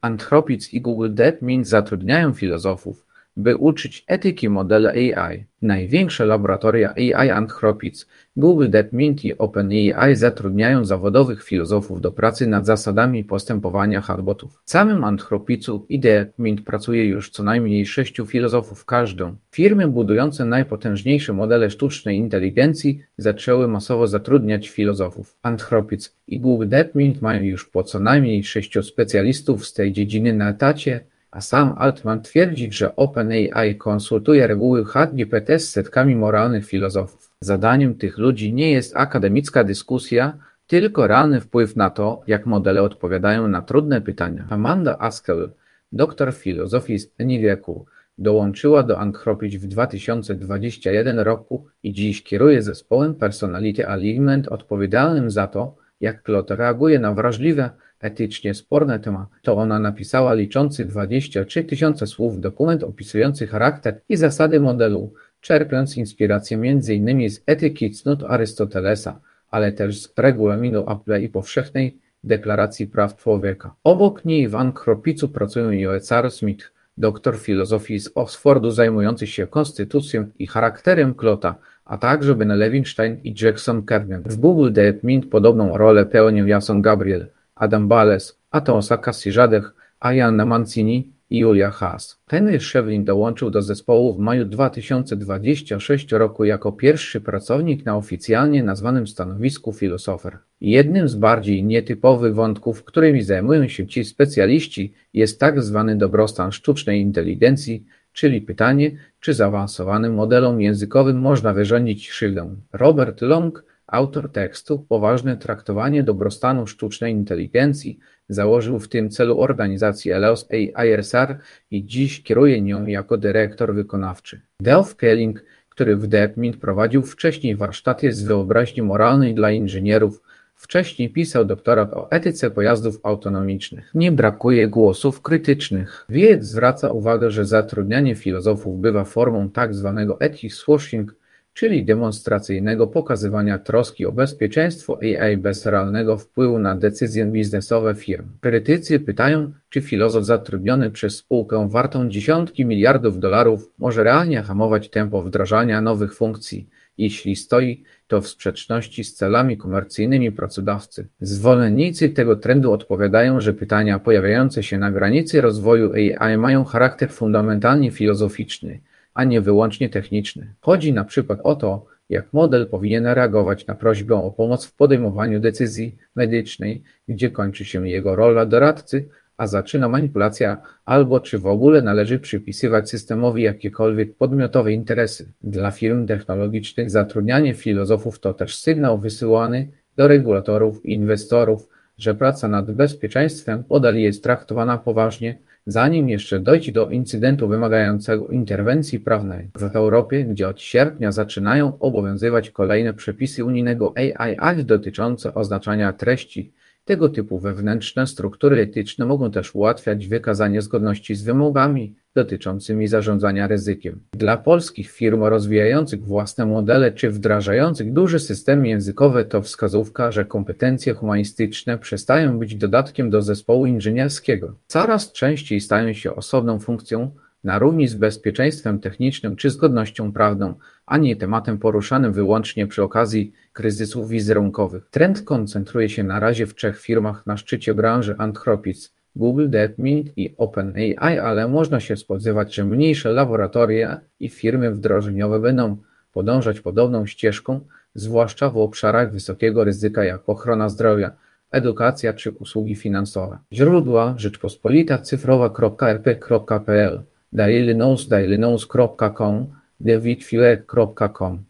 Anthropic i Google DeepMind zatrudniają filozofów, by uczyć etyki modeli AI. Największe laboratoria AI Anthropic, Google DeepMind i OpenAI zatrudniają zawodowych filozofów do pracy nad zasadami postępowania chatbotów. W samym Anthropicu i DeepMind pracuje już co najmniej 6 filozofów każdą. Firmy budujące najpotężniejsze modele sztucznej inteligencji zaczęły masowo zatrudniać filozofów. Anthropic i Google DeepMind mają już po co najmniej 6 specjalistów z tej dziedziny na etacie, a sam Altman twierdzi, że OpenAI konsultuje reguły ChatGPT z setkami moralnych filozofów. Zadaniem tych ludzi nie jest akademicka dyskusja, tylko realny wpływ na to, jak modele odpowiadają na trudne pytania. Amanda Askell, doktor filozofii z NYU, dołączyła do Anthropic w 2021 roku i dziś kieruje zespołem Personality Alignment odpowiedzialnym za to, jak Claude reaguje na wrażliwe, etycznie sporne tematy. To ona napisała liczący 23 000 słów dokument opisujący charakter i zasady modelu, czerpiąc inspirację m.in. z etyki cnót Arystotelesa, ale też z regulaminu Apple i powszechnej deklaracji praw człowieka. Obok niej w Anthropicu pracują Joe Smith, doktor filozofii z Oxfordu zajmujący się konstytucją i charakterem Claude'a, a także Ben Levinstein i Jackson Kernion. W Google DeepMind podobną rolę pełnią Jason Gabriel, Adam Bales, Aton Agassi-Jadeh, Ayanna Mancini i Julia Haas. Henry Shevlin dołączył do zespołu w maju 2026 roku jako pierwszy pracownik na oficjalnie nazwanym stanowisku filosofer. Jednym z bardziej nietypowych wątków, którymi zajmują się ci specjaliści, jest tak zwany dobrostan sztucznej inteligencji, czyli pytanie, czy zaawansowanym modelom językowym można wyrządzić krzywdę. Robert Long, autor tekstu Poważne traktowanie dobrostanu sztucznej inteligencji, założył w tym celu organizację ELEOS IRSR i dziś kieruje nią jako dyrektor wykonawczy. Delph Kelling, który w DeepMind prowadził wcześniej warsztaty z wyobraźni moralnej dla inżynierów, wcześniej pisał doktorat o etyce pojazdów autonomicznych. Nie brakuje głosów krytycznych. Wiec zwraca uwagę, że zatrudnianie filozofów bywa formą tak zwanego ethics washing, czyli demonstracyjnego pokazywania troski o bezpieczeństwo AI bez realnego wpływu na decyzje biznesowe firm. Krytycy pytają, czy filozof zatrudniony przez spółkę wartą dziesiątki miliardów dolarów może realnie hamować tempo wdrażania nowych funkcji, jeśli stoi to w sprzeczności z celami komercyjnymi pracodawcy. Zwolennicy tego trendu odpowiadają, że pytania pojawiające się na granicy rozwoju AI mają charakter fundamentalnie filozoficzny, a nie wyłącznie techniczny. Chodzi na przykład o to, jak model powinien reagować na prośbę o pomoc w podejmowaniu decyzji medycznej, gdzie kończy się jego rola doradcy, a zaczyna manipulacja, albo czy w ogóle należy przypisywać systemowi jakiekolwiek podmiotowe interesy. Dla firm technologicznych zatrudnianie filozofów to też sygnał wysyłany do regulatorów i inwestorów, że praca nad bezpieczeństwem modeli jest traktowana poważnie, zanim jeszcze dojdzie do incydentu wymagającego interwencji prawnej. W Europie, gdzie od sierpnia zaczynają obowiązywać kolejne przepisy unijnego AI Act dotyczące oznaczania treści, tego typu wewnętrzne struktury etyczne mogą też ułatwiać wykazanie zgodności z wymogami dotyczącymi zarządzania ryzykiem. Dla polskich firm rozwijających własne modele czy wdrażających duże systemy językowe to wskazówka, że kompetencje humanistyczne przestają być dodatkiem do zespołu inżynierskiego. Coraz częściej stają się osobną funkcją na równi z bezpieczeństwem technicznym czy zgodnością prawną, a nie tematem poruszanym wyłącznie przy okazji kryzysów wizerunkowych. Trend koncentruje się na razie w 3 firmach na szczycie branży Anthropic, Google, DeepMind i OpenAI, ale można się spodziewać, że mniejsze laboratoria i firmy wdrożeniowe będą podążać podobną ścieżką, zwłaszcza w obszarach wysokiego ryzyka jak ochrona zdrowia, edukacja czy usługi finansowe. Źródła: Rzeczpospolita Cyfrowa.rp.pl, dailynews.com, davidfilet.com.